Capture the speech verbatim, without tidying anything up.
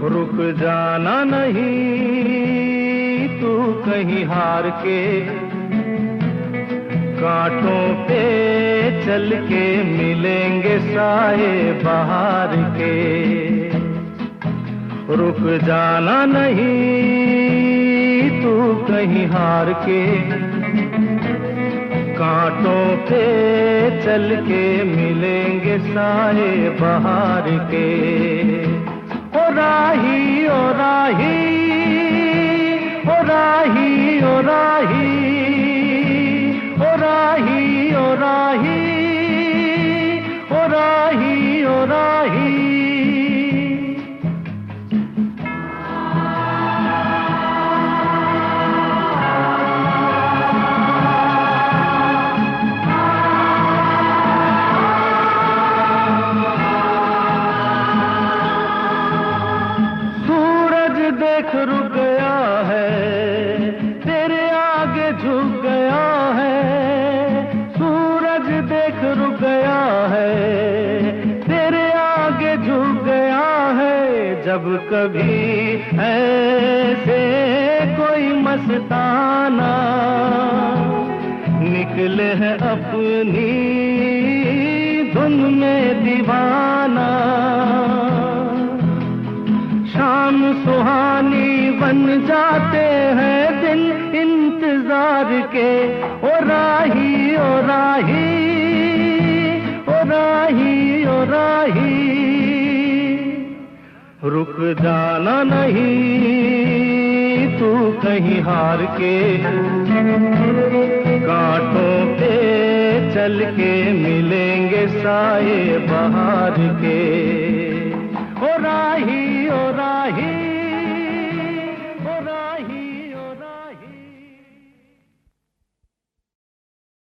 रुक जाना नहीं तू कहीं हार के, कांटों पे चल के मिलेंगे साए बहार के। रुक जाना नहीं तू कहीं हार के, कांटों पे चल के मिलेंगे साए बहार के। ओ राही ओ राही ओ राही ओ राही ओ राही ओ राही ओ राही ओ राही। देख रुक गया है, तेरे आगे झुक गया है। सूरज देख रुक गया है, तेरे आगे झुक गया है। जब कभी ऐसे कोई मस्ताना निकले है अपनी धुन में दीवाना, शाम सुहानी बन जाते हैं दिन इंतजार के। ओ राही ओ राही ओ राही ओ राही। रुक जाना नहीं तू कहीं हार के, कांटों पे चल के मिलेंगे साए बहार के। ओ राही ओ राही।